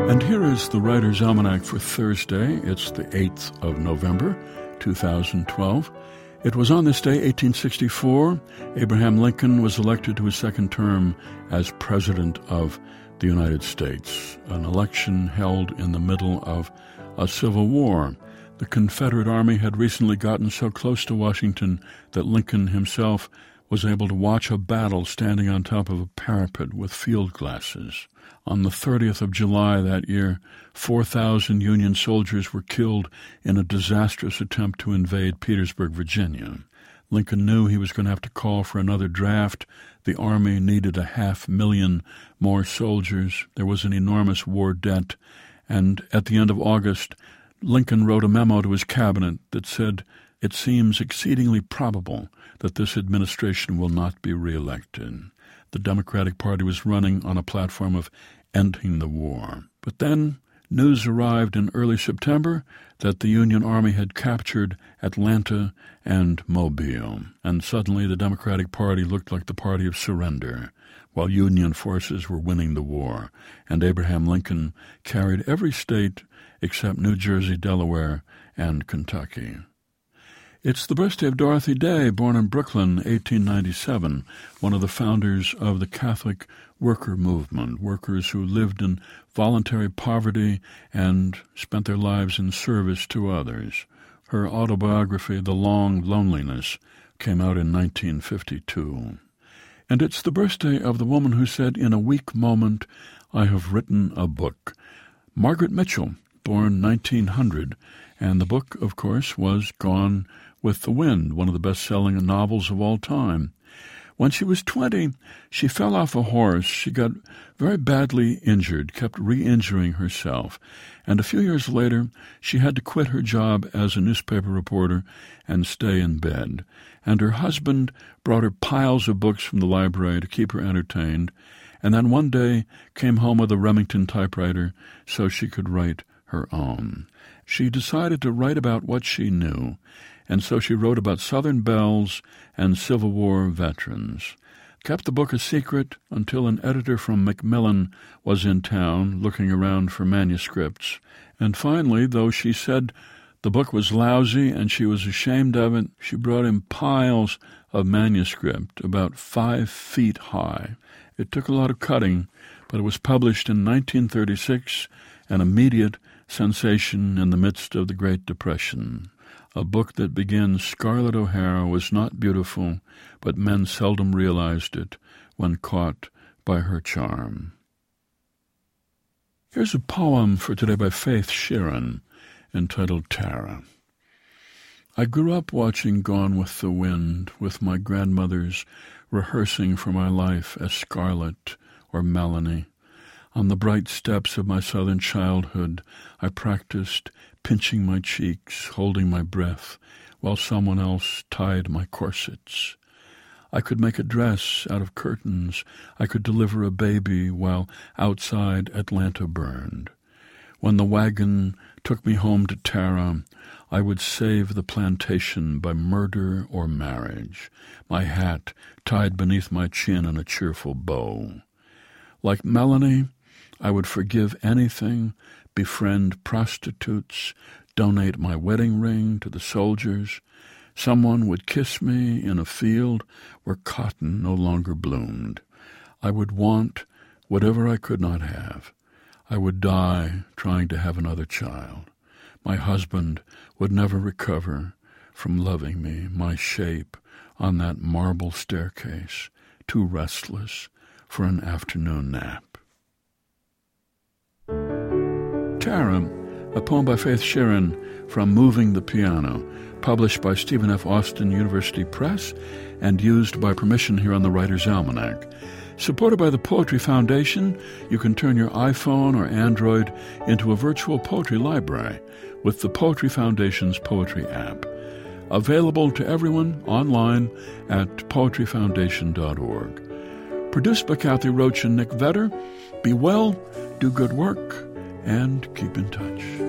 And here is the Writer's Almanac for Thursday. It's the 8th of November, 2012. It was on this day, 1864, Abraham Lincoln was elected to his second term as President of the United States, an election held in the middle of a civil war. The Confederate Army had recently gotten so close to Washington that Lincoln himself was able to watch a battle standing on top of a parapet with field glasses. On the 30th of July that year, 4,000 Union soldiers were killed in a disastrous attempt to invade Petersburg, Virginia. Lincoln knew he was going to have to call for another draft. The Army needed 500,000 more soldiers. There was an enormous war debt. And at the end of August, Lincoln wrote a memo to his cabinet that said, "It seems exceedingly probable that this administration will not be reelected." The Democratic Party was running on a platform of ending the war. But then news arrived in early September that the Union Army had captured Atlanta and Mobile, and suddenly the Democratic Party looked like the party of surrender, while Union forces were winning the war, and Abraham Lincoln carried every state except New Jersey, Delaware, and Kentucky. It's the birthday of Dorothy Day, born in Brooklyn, 1897, one of the founders of the Catholic worker movement, workers who lived in voluntary poverty and spent their lives in service to others. Her autobiography, The Long Loneliness, came out in 1952. And it's the birthday of the woman who said, "In a weak moment, I have written a book." Margaret Mitchell, born 1900, and the book, of course, was Gone with the Wind, one of the best-selling novels of all time. When she was 20, she fell off a horse. She got very badly injured, kept re-injuring herself, and a few years later, she had to quit her job as a newspaper reporter and stay in bed. And her husband brought her piles of books from the library to keep her entertained, and then one day came home with a Remington typewriter so she could write her own. She decided to write about what she knew, and so she wrote about Southern belles and Civil War veterans. Kept the book a secret until an editor from Macmillan was in town looking around for manuscripts. And finally, though she said the book was lousy and she was ashamed of it, she brought in piles of manuscript, about 5 feet high. It took a lot of cutting, but it was published in 1936, an immediate sensation in the midst of the Great Depression. A book that begins, "Scarlett O'Hara was not beautiful, but men seldom realized it when caught by her charm." Here's a poem for today by Faith Sheeran, entitled Tara. I grew up watching Gone with the Wind, with my grandmothers rehearsing for my life as Scarlett or Melanie. On the bright steps of my southern childhood, I practiced pinching my cheeks, holding my breath, while someone else tied my corsets. I could make a dress out of curtains. I could deliver a baby while outside Atlanta burned. When the wagon took me home to Tara, I would save the plantation by murder or marriage, my hat tied beneath my chin in a cheerful bow. Like Melanie, I would forgive anything, befriend prostitutes, donate my wedding ring to the soldiers. Someone would kiss me in a field where cotton no longer bloomed. I would want whatever I could not have. I would die trying to have another child. My husband would never recover from loving me, my shape on that marble staircase, too restless for an afternoon nap. Tara, a poem by Faith Sheeran from Moving the Piano, published by Stephen F. Austin University Press and used by permission here on the Writer's Almanac. Supported by the Poetry Foundation, you can turn your iPhone or Android into a virtual poetry library with the Poetry Foundation's Poetry app. Available to everyone online at poetryfoundation.org. Produced by Kathy Roach and Nick Vedder. Be well, do good work, and keep in touch.